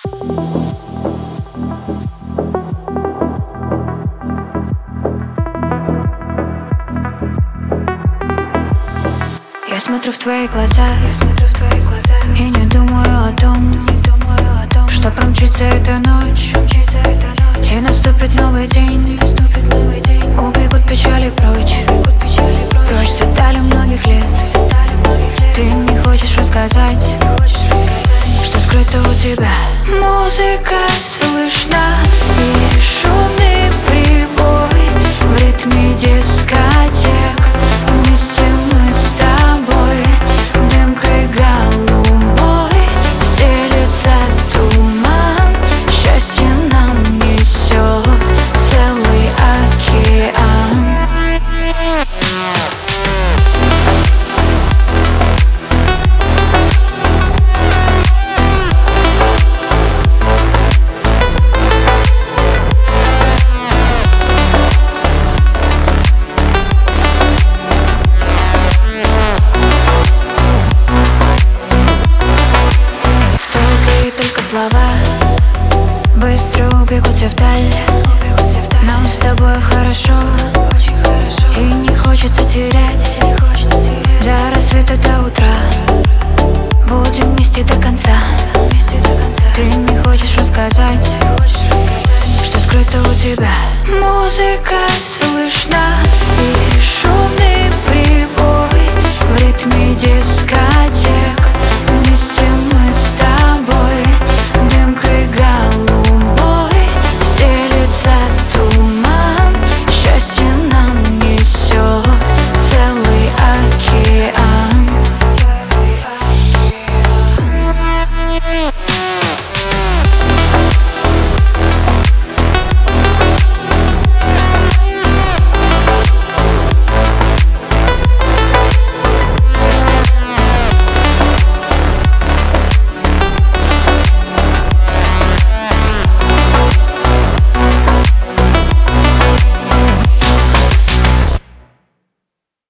Я смотрю в твои глаза, и не думаю о том, что промчится эта ночь, и наступит новый день. Убегут печали прочь, прочь с детали многих лет. Ты не хочешь рассказать, что скрыто у тебя. Музыка слышна и шумный прибой в ритме дискотек. Вместе мы с тобой дымкой голубой стелется туман. Счастье нам несет целый океан. Слова быстро убегут все вдаль. Нам с тобой хорошо, и не хочется терять. До рассвета, до утра будем вместе до конца. Ты не хочешь рассказать, что скрыто у тебя. Музыка слышна и шумный прибой в ритме диска.